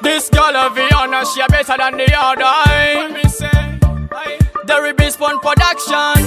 This girl of Vianna, she a better than the other. The Ribisbon production.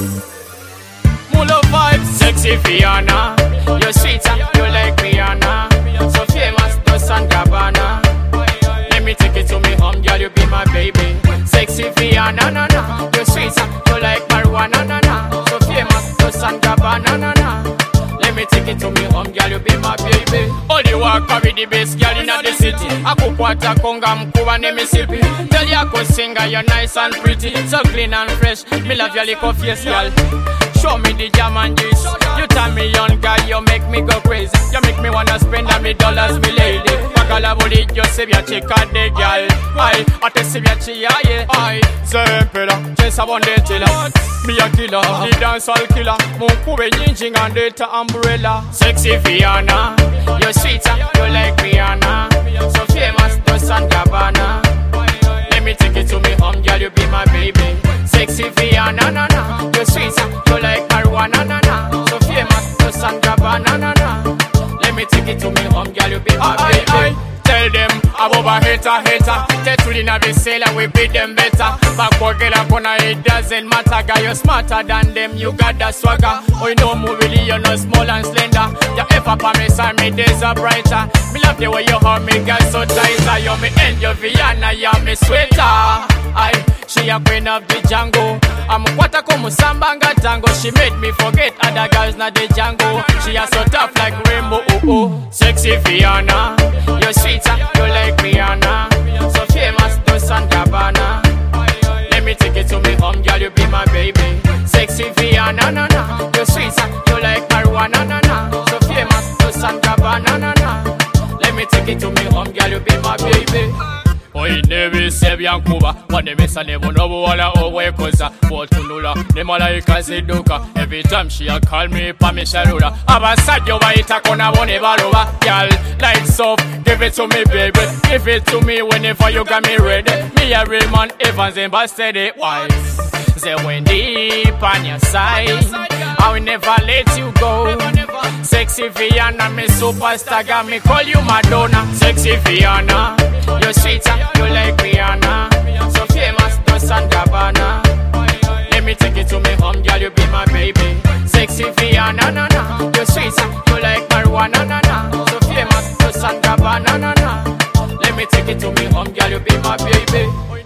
Mulo vibes, sexy Vianna. You're sweeter, you like Rihanna. So famous, Dos and Gabbana. Let me take it to me home, girl, you be my baby. Sexy Vianna, na na. You're sweeter, you like marijuana, na na. So famous, Dos and Gabbana, na na. Let me take it to me home, girl, you be my baby. Only walk with the best girl in the city. Akukwata konga mkuwa ne Mississippi. Tell you singer, you're nice and pretty. So clean and fresh, me love your little face, girl. Show me the jam and juice. You turn me on, girl, you make me go crazy. You make me wanna spend all me dollars, me lady. Pakala boli, you save your chick and the girl. Aye, I te save your chia, yeah. Aye, Zempela, chase a one day tiller. Me a killer, the dancehall killer. Mukube yinjing and data umbrella. Sexy Vianna, you're sweeter, you like Rihanna. So famous, Dos and Gabbana. Let me take it to me home, girl, you be my baby. Sexy Vianna, na na. You're sweeter, you like marijuana, na na. So famous, Dos and Gabbana, na na. Let me take it to me home, girl, you be my baby. Tell them about a hater. Tetuli na visela, we beat them better. Bakwagela kona, it doesn't matter. Girl, you're smarter than them, you got that swagger. Oh, you know me really, you're not small and slender. Your effort for me, side me days are brighter. Me love the way you hold me, girl, so tighter. You're me angel, Vianna, you're me sweater. Aye, she a queen of the jungle. I'm kwata como sambanga tango. She made me forget other girls not the jungle. She a so tough like rainbow, oh oh. Sexy Vianna, you're sweeter, you like Rihanna. So famous, Dos and Gabbana. Let me take it to me home, girl, you be my baby. Sexy Vianna, na na. You're sweeter, you like marijuana, na na. So famous, Dos and Gabbana, na na. Let me take it to me home, girl, you be my baby. Oi nevi sebya nkuba wanemesa nemunobu wala owekoza botunula ne malayika ziduka. Every time she a call me pa me shalula. Abasajja bayitako nabo ne baloba. Girl, lights off, give it to me baby. Give it to me whenever you got me ready. Me a real man, Evans and Bastard it wise. Say when deep on your side, I will never let you go. Sexy Vianna, me superstar, got me call you Madonna. Sexy Vianna, you're sweeter, you like Rihanna. So famous, Dos and Gabbana. Let me take it to me home, girl, you be my baby. Sexy Vianna, na na. You're sweeter, you like marijuana, na na. So famous, Dos and Gabbana, na na. Let me take it to me home, girl, you be my baby.